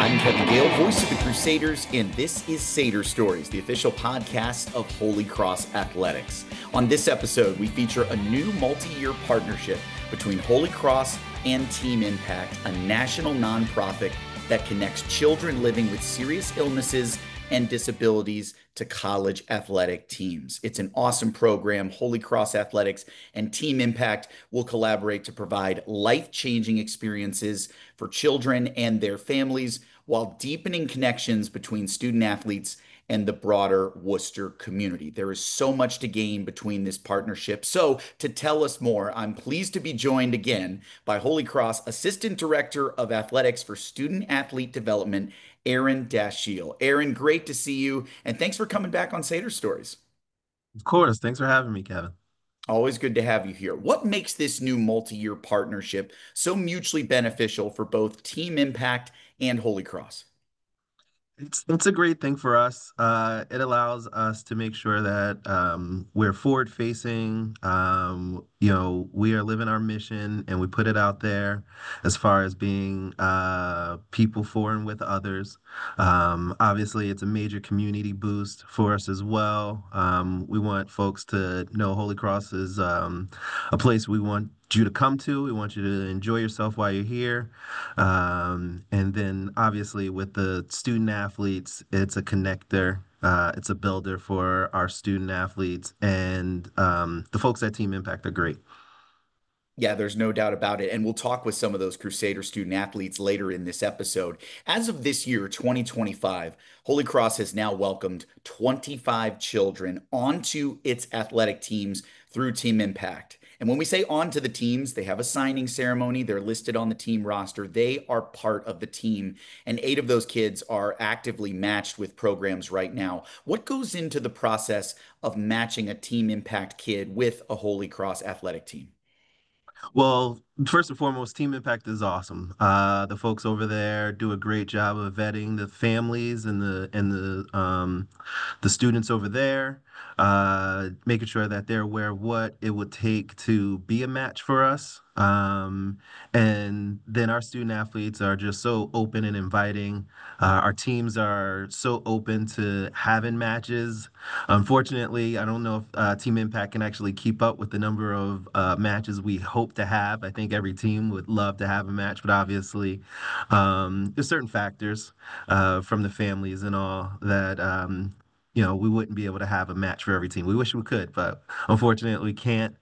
I'm Kevin Gale, voice of the Crusaders, and this is Satyr Stories, the official podcast of Holy Cross Athletics. On this episode, we feature a new multi-year partnership between Holy Cross and Team Impact, a national nonprofit that connects children living with serious illnesses and disabilities to college athletic teams. It's an awesome program. Holy Cross Athletics and Team Impact will collaborate to provide life-changing experiences for children and their families while deepening connections between student athletes and the broader Worcester community. There is so much to gain between this partnership. So, to tell us more, I'm pleased to be joined again by Holy Cross Assistant Director of Athletics for Student Athlete Development, Aaron Dashiell. Aaron, great to see you, and thanks for coming back on Satyr Stories. Of course. Thanks for having me, Kevin. Always good to have you here. What makes this new multi-year partnership so mutually beneficial for both Team Impact and Holy Cross? It's a great thing for us. It allows us to make sure that we're forward facing. We are living our mission and we put it out there as far as being people for and with others. Obviously, it's a major community boost for us as well. We want folks to know Holy Cross is a place we want you to come to. We want you to enjoy yourself while you're here. And then obviously with the student athletes, it's a connector. It's a builder for our student athletes, and the folks at Team Impact are great. Yeah, there's no doubt about it. And we'll talk with some of those Crusader student athletes later in this episode. As of this year, 2025, Holy Cross has now welcomed 25 children onto its athletic teams through Team Impact. And when we say onto the teams, they have a signing ceremony. They're listed on the team roster. They are part of the team. And 8 of those kids are actively matched with programs right now. What goes into the process of matching a Team Impact kid with a Holy Cross athletic team? Well, first and foremost, Team Impact is awesome. The folks over there do a great job of vetting the families and the students over there, making sure that they're aware of what it would take to be a match for us. And then our student athletes are just so open and inviting. Our teams are so open to having matches. Unfortunately, I don't know if Team Impact can actually keep up with the number of matches we hope to have. I think every team would love to have a match, but obviously, there's certain factors from the families and all that we wouldn't be able to have a match for every team. We wish we could, but unfortunately, we can't.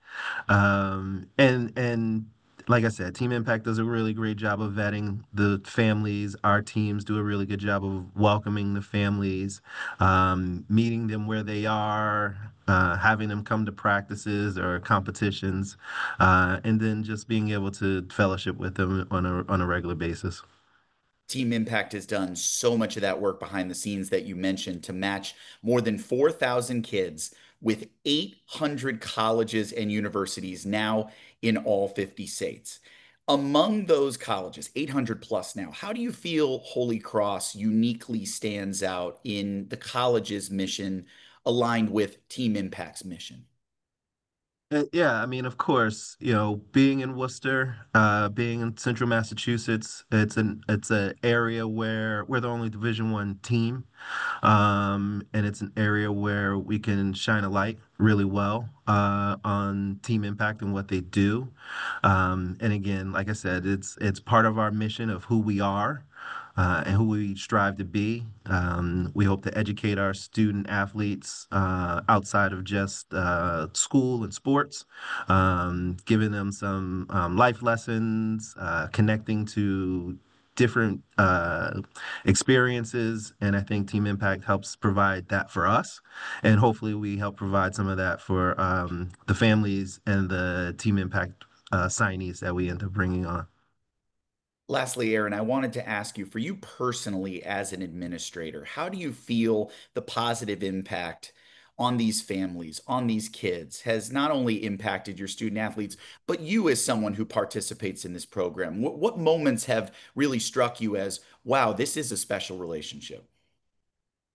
And like I said, Team Impact does a really great job of vetting the families. Our teams do a really good job of welcoming the families, meeting them where they are, having them come to practices or competitions, and then just being able to fellowship with them on a regular basis. Team Impact has done so much of that work behind the scenes that you mentioned to match more than 4,000 kids with 800 colleges and universities now in all 50 states. Among those colleges, 800 plus now, how do you feel Holy Cross uniquely stands out in the college's mission aligned with Team Impact's mission? Yeah, I mean, of course, being in Worcester, being in Central Massachusetts, it's an area where we're the only Division I team, and it's an area where we can shine a light really well on Team Impact and what they do. And again, like I said, it's part of our mission of who we are and who we strive to be. We hope to educate our student athletes outside of just school and sports, giving them some life lessons, connecting to different experiences. And I think Team Impact helps provide that for us. And hopefully, we help provide some of that for the families and the Team Impact signees that we end up bringing on. Lastly, Aaron, I wanted to ask you, for you personally as an administrator, how do you feel the positive impact on these families, on these kids, has not only impacted your student athletes, but you as someone who participates in this program? What moments have really struck you as, wow, this is a special relationship?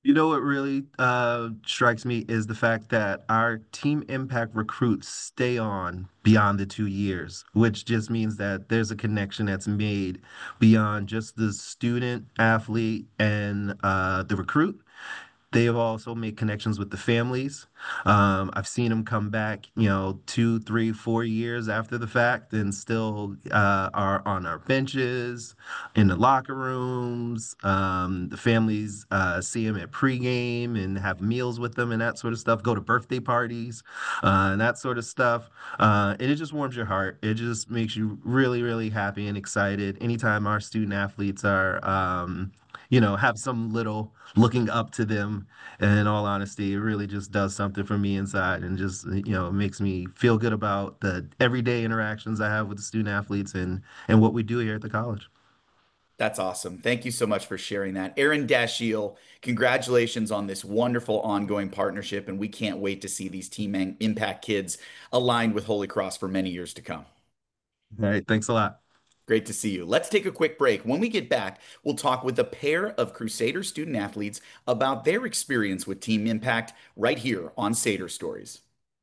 You know what really strikes me is the fact that our team impact recruits stay on beyond the 2 years, which just means that there's a connection that's made beyond just the student, athlete, and the recruit. They have also made connections with the families. I've seen them come back, 2, 3, 4 years after the fact and still are on our benches, in the locker rooms. The families see them at pregame and have meals with them and that sort of stuff, go to birthday parties and that sort of stuff. And it just warms your heart. It just makes you really, really happy and excited anytime our student athletes have some little looking up to them. And in all honesty, it really just does something for me inside and just, it makes me feel good about the everyday interactions I have with the student athletes and what we do here at the college. That's awesome. Thank you so much for sharing that. Aaron Dashiell, congratulations on this wonderful ongoing partnership, and we can't wait to see these Impact kids aligned with Holy Cross for many years to come. All right, thanks a lot. Great to see you. Let's take a quick break. When we get back, we'll talk with a pair of Crusader student athletes about their experience with Team Impact right here on Sader Stories.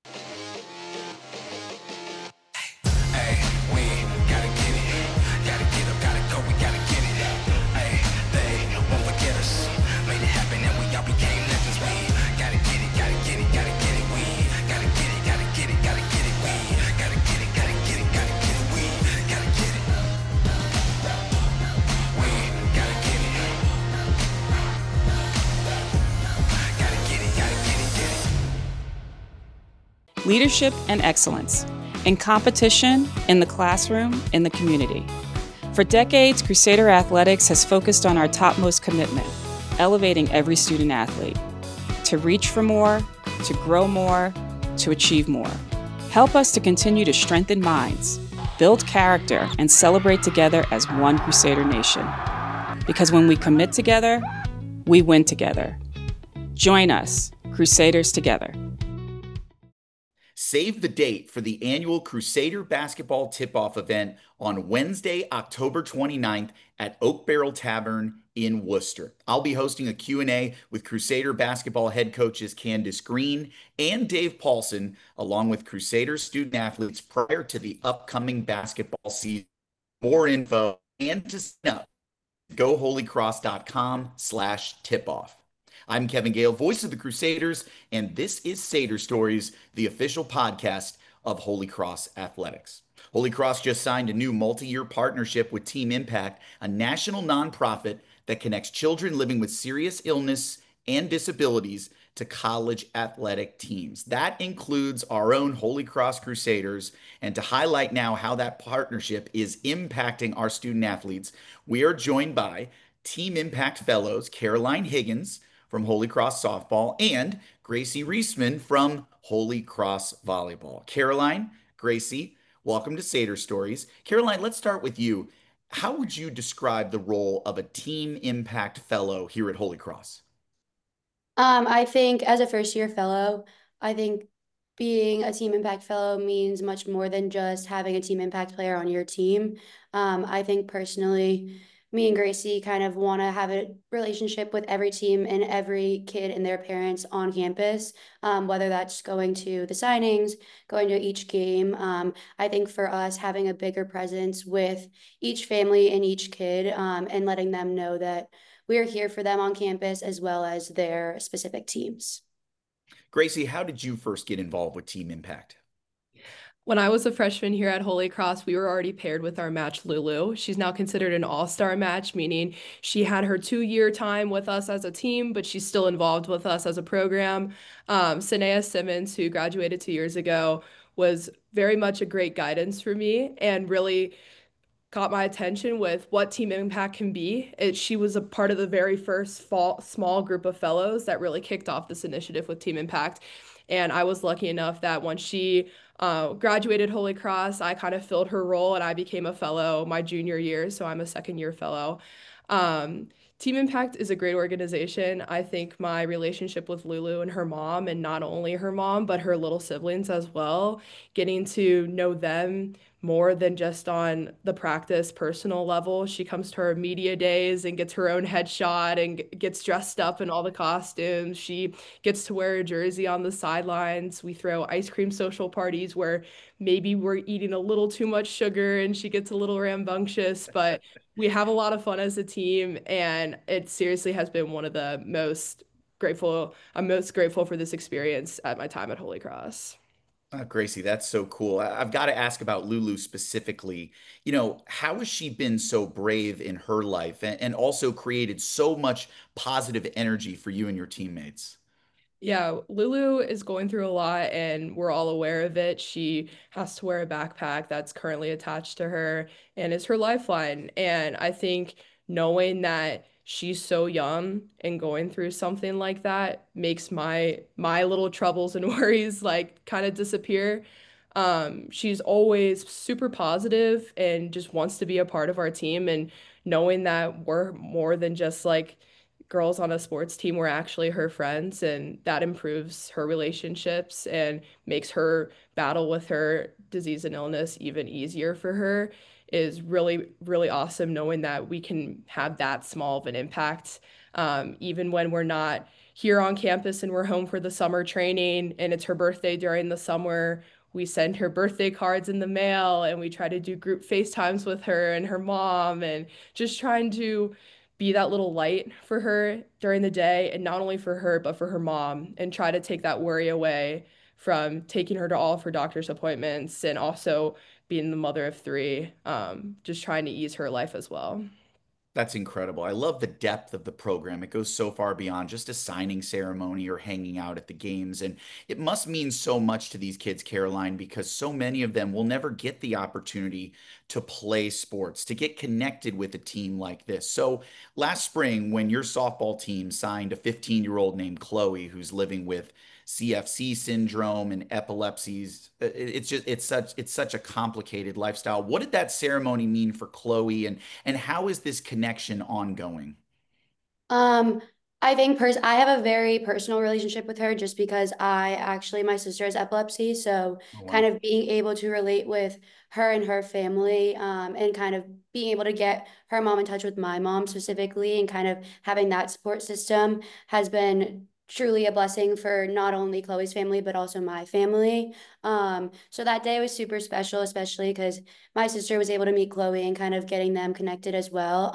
Hey, we gotta get it, gotta get up, gotta go, we gotta get it. Hey, they won't forget us, made it happen and we all became legends. We gotta get it, gotta get it, gotta get it. We gotta get it, gotta get it, gotta get it. We gotta get it, gotta get it, gotta get it. We gotta get it. We gotta get it. Gotta get it, gotta get it, get it. Leadership and excellence in competition, in the classroom, in the community. For decades, Crusader Athletics has focused on our topmost commitment, elevating every student athlete to reach for more, to grow more, to achieve more. Help us to continue to strengthen minds, build character, and celebrate together as one Crusader nation. Because when we commit together, we win together. Join us, Crusaders together. Save the date for the annual Crusader basketball tip-off event on Wednesday, October 29th at Oak Barrel Tavern in Worcester. I'll be hosting a Q&A with Crusader basketball head coaches Candace Green and Dave Paulson, along with Crusader student athletes prior to the upcoming basketball season. More info and to sign up, goholycross.com/tipoff. I'm Kevin Gale, voice of the Crusaders, and this is Sader Stories, the official podcast of Holy Cross Athletics. Holy Cross just signed a new multi-year partnership with Team Impact, a national nonprofit that connects children living with serious illness and disabilities to college athletic teams. That includes our own Holy Cross Crusaders. And to highlight now how that partnership is impacting our student athletes, we are joined by Team Impact Fellows Caroline Higgins from Holy Cross Softball and Gracie Reisman from Holy Cross Volleyball. Caroline, Gracie, welcome to Sader Stories. Caroline, let's start with you. How would you describe the role of a Team Impact Fellow here at Holy Cross? I think as a first year fellow, I think being a Team Impact Fellow means much more than just having a Team Impact player on your team. I think personally, me and Gracie kind of want to have a relationship with every team and every kid and their parents on campus, whether that's going to the signings, going to each game. I think for us, having a bigger presence with each family and each kid, and letting them know that we're here for them on campus as well as their specific teams. Gracie, how did you first get involved with Team Impact? When I was a freshman here at Holy Cross, we were already paired with our match, Lulu. She's now considered an all-star match, meaning she had her 2-year time with us as a team, but she's still involved with us as a program. Sanaya Simmons, who graduated 2 years ago, was very much a great guidance for me and really caught my attention with what Team Impact can be. She was a part of the very first small group of fellows that really kicked off this initiative with Team Impact. And I was lucky enough that once she graduated Holy Cross, I kind of filled her role and I became a fellow my junior year. So I'm a second year fellow. Team Impact is a great organization. I think my relationship with Lulu and her mom, and not only her mom, but her little siblings as well, getting to know them more than just on the practice personal level. She comes to her media days and gets her own headshot and gets dressed up in all the costumes. She gets to wear a jersey on the sidelines. We throw ice cream social parties where maybe we're eating a little too much sugar and she gets a little rambunctious, but we have a lot of fun as a team, and it seriously has been one of the I'm most grateful for this experience at my time at Holy Cross. Gracie, that's so cool. I've got to ask about Lulu specifically. How has she been so brave in her life and also created so much positive energy for you and your teammates? Yeah, Lulu is going through a lot and we're all aware of it. She has to wear a backpack that's currently attached to her and is her lifeline. And I think knowing that she's so young and going through something like that makes my little troubles and worries like kind of disappear. She's always super positive and just wants to be a part of our team, and knowing that we're more than just like girls on a sports team, were actually her friends, and that improves her relationships and makes her battle with her disease and illness even easier for her, is really, really awesome knowing that we can have that small of an impact. Even when we're not here on campus and we're home for the summer training and it's her birthday during the summer, we send her birthday cards in the mail and we try to do group FaceTimes with her and her mom, and just trying to be that little light for her during the day, and not only for her but for her mom, and try to take that worry away from taking her to all of her doctor's appointments, and also being the mother of three, just trying to ease her life as well. That's incredible. I love the depth of the program. It goes so far beyond just a signing ceremony or hanging out at the games. And it must mean so much to these kids, Caroline, because so many of them will never get the opportunity to play sports, to get connected with a team like this. So last spring, when your softball team signed a 15-year-old named Chloe, who's living with CFC syndrome and epilepsies, it's such a complicated lifestyle. What did that ceremony mean for Chloe, and how is this connection ongoing? Um, I think I have a very personal relationship with her just because my sister has epilepsy. So Oh, kind wow. of being able to relate with her and her family, and kind of being able to get her mom in touch with my mom specifically, and kind of having that support system has been truly a blessing for not only Chloe's family, but also my family. So that day was super special, especially because my sister was able to meet Chloe and kind of getting them connected as well.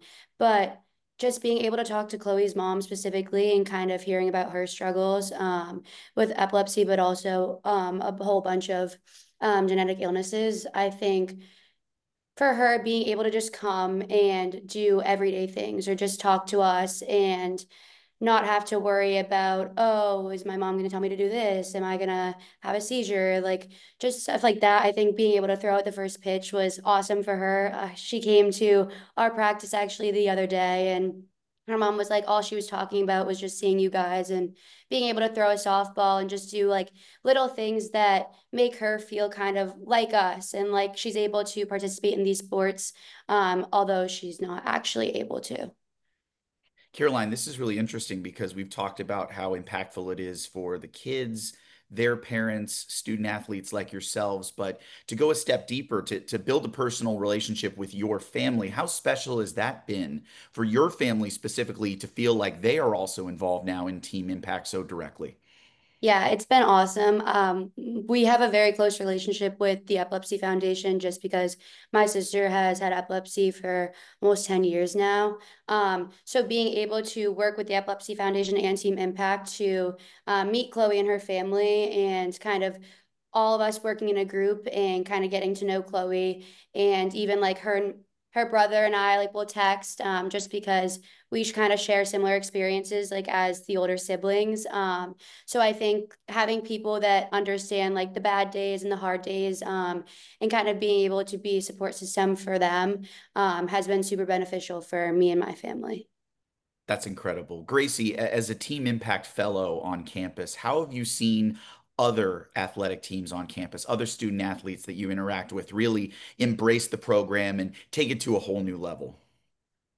But just being able to talk to Chloe's mom specifically and kind of hearing about her struggles, with epilepsy, but also a whole bunch of genetic illnesses. I think for her being able to just come and do everyday things or just talk to us and not have to worry about, oh, is my mom going to tell me to do this? Am I going to have a seizure? Like just stuff like that. I think being able to throw out the first pitch was awesome for her. She came to our practice actually the other day, and her mom was like, all she was talking about was just seeing you guys and being able to throw a softball and just do like little things that make her feel kind of like us and like she's able to participate in these sports, although she's not actually able to. Caroline, this is really interesting because we've talked about how impactful it is for the kids, their parents, student athletes like yourselves. But to go a step deeper, to build a personal relationship with your family, how special has that been for your family specifically to feel like they are also involved now in Team Impact so directly? Yeah, it's been awesome. We have a very close relationship with the Epilepsy Foundation just because my sister has had epilepsy for almost 10 years now. So being able to work with the Epilepsy Foundation and Team Impact to meet Chloe and her family, and kind of all of us working in a group and kind of getting to know Chloe, and even like her brother and I like will text, just because we kind of share similar experiences like as the older siblings. So I think having people that understand like the bad days and the hard days, and kind of being able to be a support system for them, has been super beneficial for me and my family. That's incredible. Gracie, as a Team Impact Fellow on campus, how have you seen other athletic teams on campus, other student athletes that you interact with really embrace the program and take it to a whole new level?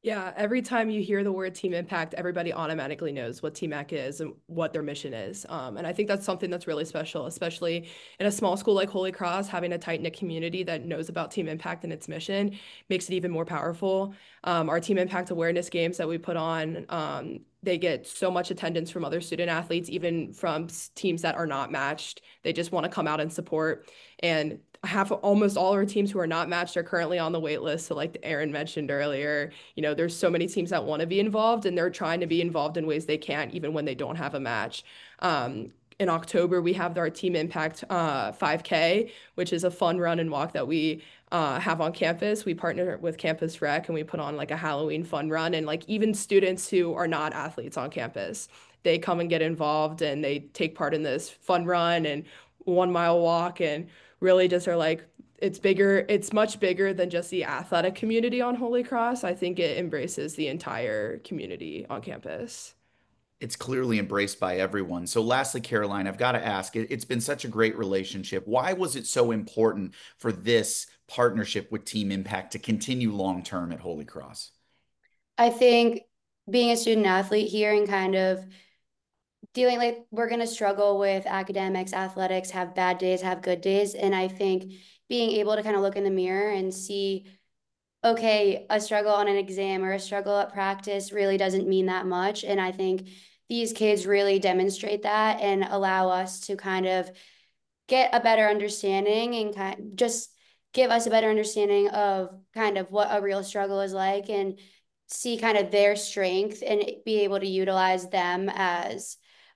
Yeah, every time you hear the word Team Impact, everybody automatically knows what Team Impact is and what their mission is. And I think that's something that's really special, especially in a small school like Holy Cross, having a tight-knit community that knows about Team Impact and its mission makes it even more powerful. Our Team Impact awareness games that we put on, they get so much attendance from other student athletes, even from teams that are not matched. They just want to come out and support. And almost all our teams who are not matched are currently on the wait list. So like Aaron mentioned earlier, there's so many teams that want to be involved and they're trying to be involved in ways they can't, even when they don't have a match. In October, we have our Team Impact 5K, which is a fun run and walk that we have on campus. We partner with Campus Rec and we put on like a Halloween fun run. And like even students who are not athletes on campus, they come and get involved and they take part in this fun run and 1 mile walk and really just are like, it's much bigger than just the athletic community on Holy Cross. I think it embraces the entire community on campus. It's clearly embraced by everyone. So, lastly, Caroline, I've got to ask, it's been such a great relationship. Why was it so important for this partnership with Team Impact to continue long term at Holy Cross? I think being a student athlete here and kind of dealing, like, we're going to struggle with academics, athletics, have bad days, have good days. And I think being able to kind of look in the mirror and see, okay, a struggle on an exam or a struggle at practice really doesn't mean that much. And I think these kids really demonstrate that and allow us to kind of get a better understanding and just give us a better understanding of kind of what a real struggle is like and see kind of their strength and be able to utilize them as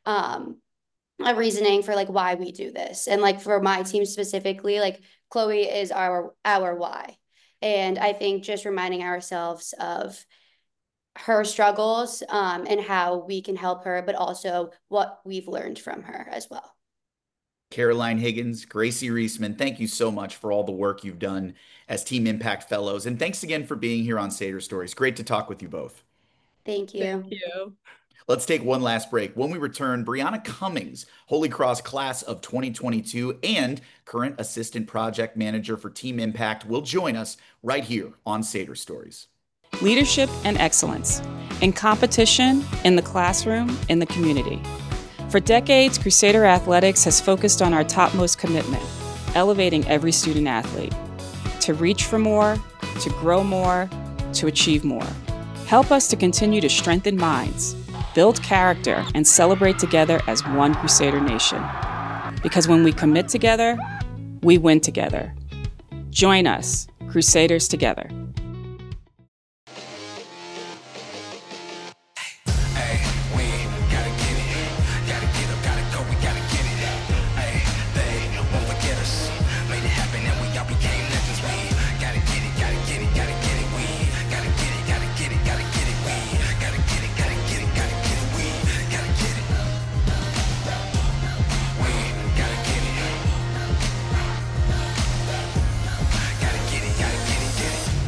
a reasoning for like why we do this. And like for my team specifically, like Chloe is our why. And I think just reminding ourselves of her struggles and how we can help her, but also what we've learned from her as well. Caroline Higgins, Gracie Reisman, thank you so much for all the work you've done as Team Impact Fellows. And thanks again for being here on Satyr Stories. Great to talk with you both. Thank Thank you. you. Let's take one last break. When we return, Brianna Cummings, Holy Cross class of 2022 and current assistant project manager for Team Impact, will join us right here on Satyr Stories. Leadership and excellence in competition, in the classroom, in the community. For decades, Crusader Athletics has focused on our topmost commitment, elevating every student athlete to reach for more, to grow more, to achieve more. Help us to continue to strengthen minds, build character, and celebrate together as one Crusader Nation. Because when we commit together, we win together. Join us, Crusaders together. Hey, we gotta get it. Gotta get up, gotta go, we gotta get it. Hey, they won't forget us. Made it happen and we all became legends. We gotta get it, gotta get it, gotta get it. We gotta get it, gotta get it, gotta get it. We gotta get it, gotta get it, gotta get it. We gotta get it. We gotta get it. Gotta get it, gotta get it, get it.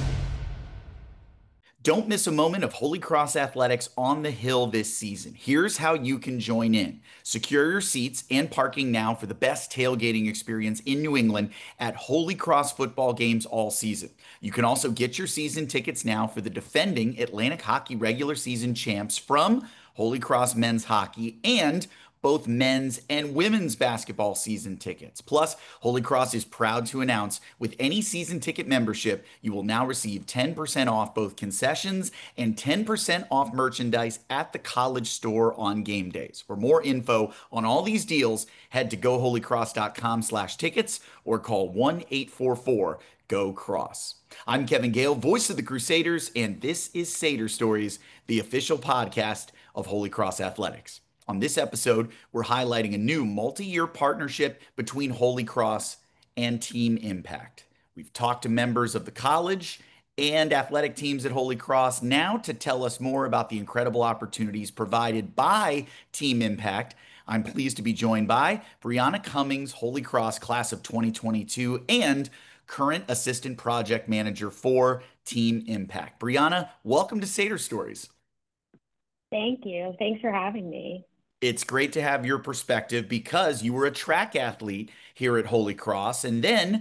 Don't miss a moment of Holy Cross Athletics on the Hill this season. Here's how you can join in. Secure your seats and parking now for the best tailgating experience in New England at Holy Cross football games all season. You can also get your season tickets now for the defending Atlantic Hockey regular season champs from Holy Cross Men's Hockey and both men's and women's basketball season tickets. Plus, Holy Cross is proud to announce with any season ticket membership, you will now receive 10% off both concessions and 10% off merchandise at the college store on game days. For more info on all these deals, head to goholycross.com/tickets or call 1-844-GO-CROSS. I'm Kevin Gale, voice of the Crusaders, and this is Satyr Stories, the official podcast of Holy Cross Athletics. On this episode, we're highlighting a new multi-year partnership between Holy Cross and Team Impact. We've talked to members of the college and athletic teams at Holy Cross. Now to tell us more about the incredible opportunities provided by Team Impact, I'm pleased to be joined by Brianna Cummings, Holy Cross class of 2022 and current assistant project manager for Team Impact. Brianna, welcome to Satyr Stories. Thank you. Thanks for having me. It's great to have your perspective because you were a track athlete here at Holy Cross, and then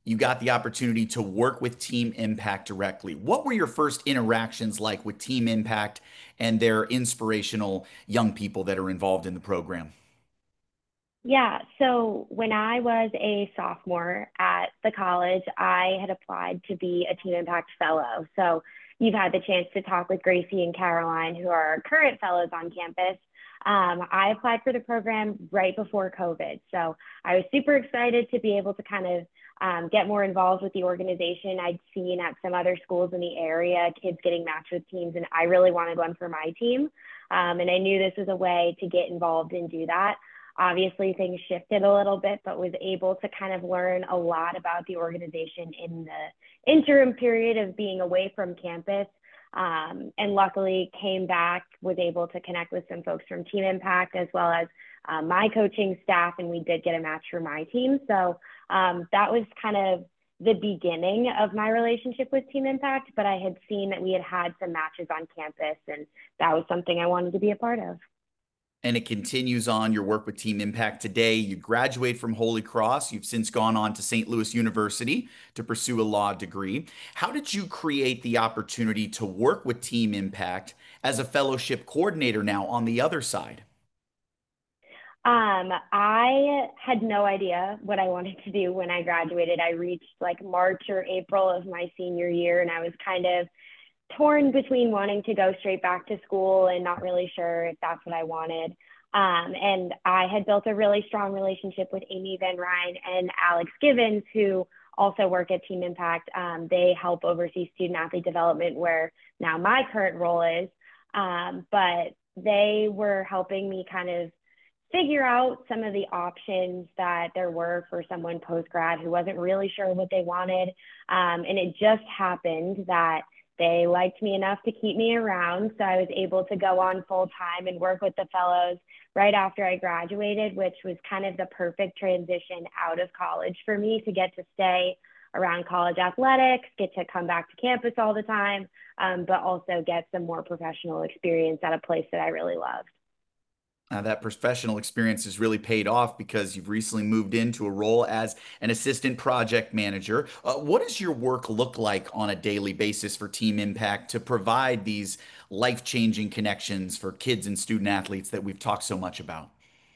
you got the opportunity to work with Team Impact directly. What were your first interactions like with Team Impact and their inspirational young people that are involved in the program? Yeah, so when I was a sophomore at the college, I had applied to be a Team Impact Fellow. So you've had the chance to talk with Gracie and Caroline, who are our current fellows on campus. I applied for the program right before COVID. So I was super excited to be able to kind of get more involved with the organization. I'd seen at some other schools in the area kids getting matched with teams, and I really wanted one for my team. And I knew this was a way to get involved and do that. Obviously, things shifted a little bit, but was able to kind of learn a lot about the organization in the interim period of being away from campus. And luckily came back, was able to connect with some folks from Team Impact as well as my coaching staff, and we did get a match for my team. So that was kind of the beginning of my relationship with Team Impact, but I had seen that we had some matches on campus, and that was something I wanted to be a part of. And it continues on your work with Team Impact today. You graduate from Holy Cross. You've since gone on to St. Louis University to pursue a law degree. How did you create the opportunity to work with Team Impact as a fellowship coordinator now on the other side? I had no idea what I wanted to do when I graduated. I reached like March or April of my senior year, and I was kind of torn between wanting to go straight back to school and not really sure if that's what I wanted. And I had built a really strong relationship with Amy Van Ryn and Alex Givens, who also work at Team Impact. They help oversee student athlete development, where now my current role is. But they were helping me kind of figure out some of the options that there were for someone post-grad who wasn't really sure what they wanted. And it just happened that they liked me enough to keep me around. So I was able to go on full time and work with the fellows right after I graduated, which was kind of the perfect transition out of college for me to get to stay around college athletics, get to come back to campus all the time, but also get some more professional experience at a place that I really loved. That professional experience has really paid off because you've recently moved into a role as an assistant project manager. What does your work look like on a daily basis for Team Impact to provide these life-changing connections for kids and student athletes that we've talked so much about?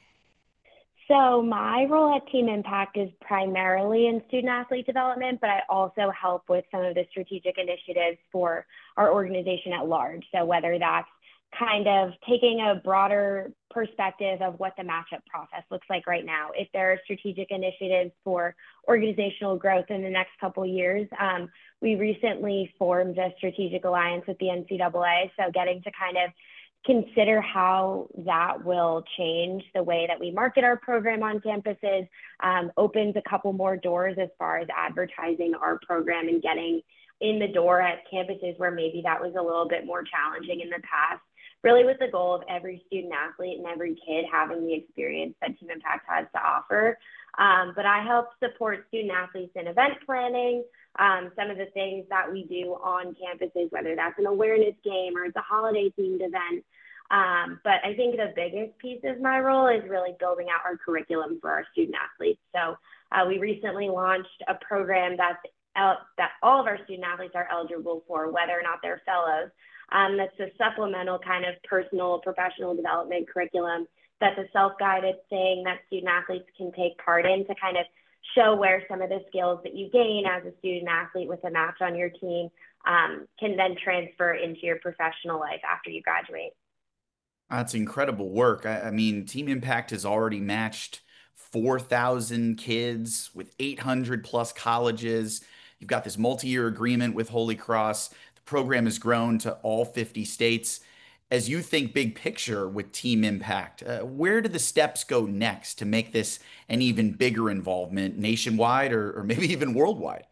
So my role at Team Impact is primarily in student athlete development, but I also help with some of the strategic initiatives for our organization at large. So whether that's kind of taking a broader perspective of what the matchup process looks like right now. If there are strategic initiatives for organizational growth in the next couple of years, we recently formed a strategic alliance with the NCAA. So getting to kind of consider how that will change the way that we market our program on campuses, opens a couple more doors as far as advertising our program and getting in the door at campuses where maybe that was a little bit more challenging in the past, really with the goal of every student athlete and every kid having the experience that Team Impact has to offer. But I help support student athletes in event planning, some of the things that we do on campuses, whether that's an awareness game or it's a holiday themed event. But I think the biggest piece of my role is really building out our curriculum for our student athletes. So we recently launched a program that all of our student athletes are eligible for, whether or not they're fellows. That's a supplemental kind of personal professional development curriculum that's a self-guided thing that student athletes can take part in to kind of show where some of the skills that you gain as a student athlete with a match on your team can then transfer into your professional life after you graduate. That's incredible work. I mean, Team Impact has already matched 4,000 kids with 800 plus colleges. You've got this multi-year agreement with Holy Cross. The program has grown to all 50 states. As you think big picture with Team Impact, where do the steps go next to make this an even bigger involvement nationwide or maybe even worldwide?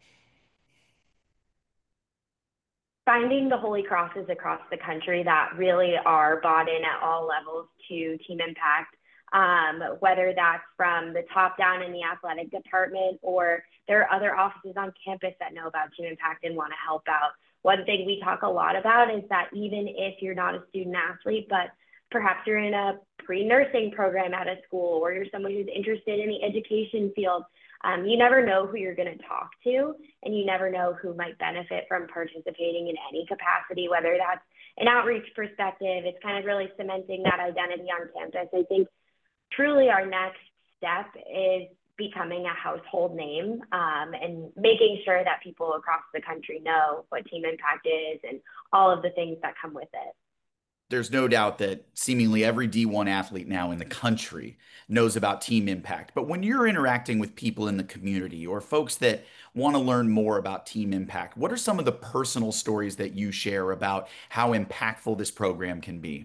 Finding the Holy Crosses across the country that really are bought in at all levels to Team Impact, whether that's from the top down in the athletic department or there are other offices on campus that know about Team Impact and want to help out. One thing we talk a lot about is that even if you're not a student athlete, but perhaps you're in a pre-nursing program at a school, or you're someone who's interested in the education field. You never know who you're going to talk to, and you never know who might benefit from participating in any capacity, whether that's an outreach perspective. It's kind of really cementing that identity on campus. I think truly our next step is becoming a household name, and making sure that people across the country know what Team Impact is and all of the things that come with it. There's no doubt that seemingly every D1 athlete now in the country knows about Team Impact. But when you're interacting with people in the community or folks that want to learn more about Team Impact, what are some of the personal stories that you share about how impactful this program can be?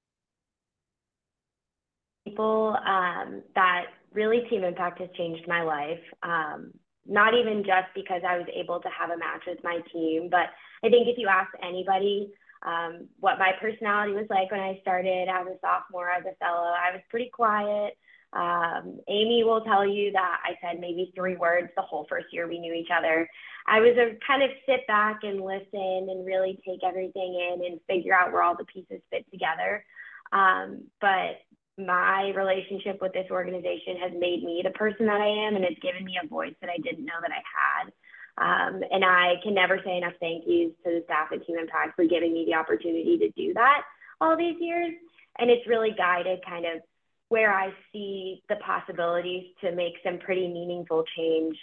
People that really Team Impact has changed my life. Not even just because I was able to have a match with my team, but I think if you ask anybody what my personality was like when I started as a sophomore, as a fellow, I was pretty quiet. Amy will tell you that I said maybe 3 words the whole first year we knew each other. I was a kind of sit back and listen and really take everything in and figure out where all the pieces fit together. But my relationship with this organization has made me the person that I am, and it's given me a voice that I didn't know that I had. And I can never say enough thank yous to the staff at Team Impact for giving me the opportunity to do that all these years. And it's really guided kind of where I see the possibilities to make some pretty meaningful change,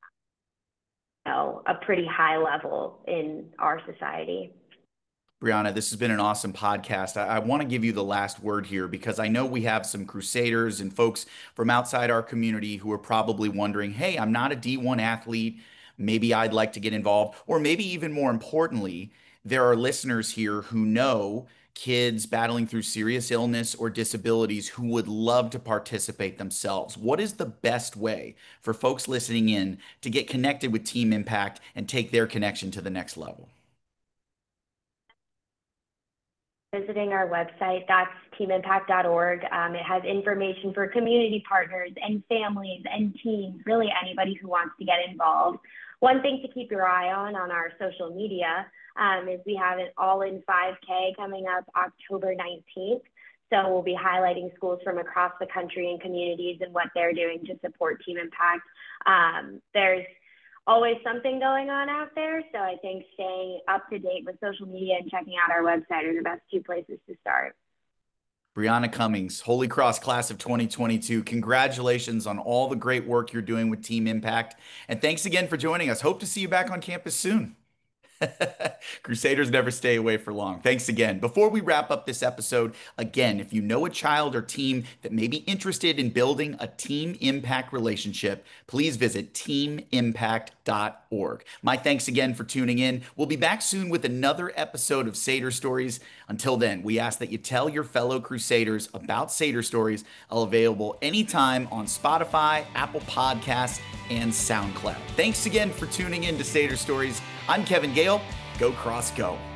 a pretty high level in our society. Brianna, this has been an awesome podcast. I want to give you the last word here because I know we have some Crusaders and folks from outside our community who are probably wondering, hey, I'm not a D1 athlete. Maybe I'd like to get involved. Or maybe even more importantly, there are listeners here who know kids battling through serious illness or disabilities who would love to participate themselves. What is the best way for folks listening in to get connected with Team Impact and take their connection to the next level? Visiting our website, that's teamimpact.org. It has information for community partners and families and teams, really anybody who wants to get involved. One thing to keep your eye on our social media is we have an all-in 5K coming up October 19th. So we'll be highlighting schools from across the country and communities and what they're doing to support Team Impact. There's always something going on out there. So I think staying up to date with social media and checking out our website are the best 2 places to start. Brianna Cummings, Holy Cross class of 2022. Congratulations on all the great work you're doing with Team Impact. And thanks again for joining us. Hope to see you back on campus soon. Crusaders never stay away for long. Thanks again. Before we wrap up this episode, again, if you know a child or team that may be interested in building a Team Impact relationship, please visit teamimpact.org. My thanks again for tuning in. We'll be back soon with another episode of Satyr Stories. Until then, we ask that you tell your fellow Crusaders about Satyr Stories, available anytime on Spotify, Apple Podcasts, and SoundCloud. Thanks again for tuning in to Satyr Stories. I'm Kevin Gale. Go Cross Go.